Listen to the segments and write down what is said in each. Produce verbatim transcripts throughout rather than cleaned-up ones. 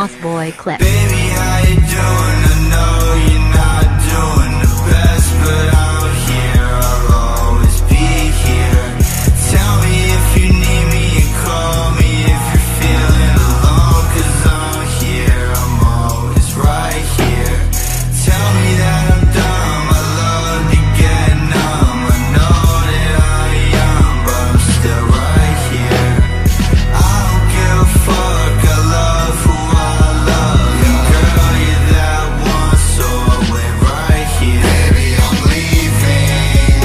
Goth Boy Clip. Baby, how you doing? I know you're not doing the best, but I'm here, I'll always be here. Tell me if you need me and call me if you're feeling alone, 'cause I'm here, I'm always right here. Tell me that I'm dumb, I love to get numb. I know that I'm young, but I'm still right here. I don't give a fuck, I love who I love. And girl, you're that one, so I'll wait right here. Baby, I'm leaving,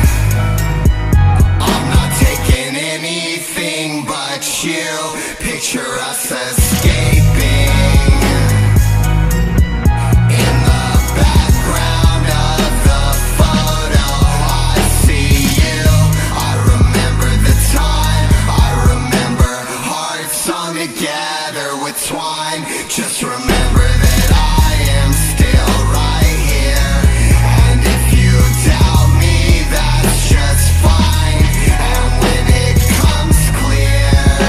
I'm not taking anything but you. Picture us escaping in the background of the photo. I see you, I remember the time, I remember hearts sewn together with twine. Just remember that I am still right here, and if you doubt me, that's just fine. And when it comes clear,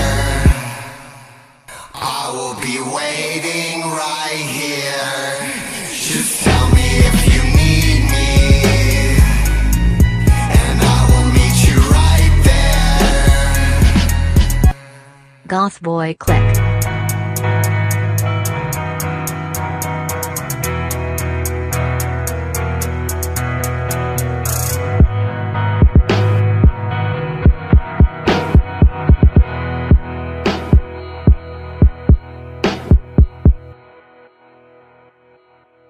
I will be waiting right here. Just tell me if you need me, and I will meet you right there. Goth Boy Clip.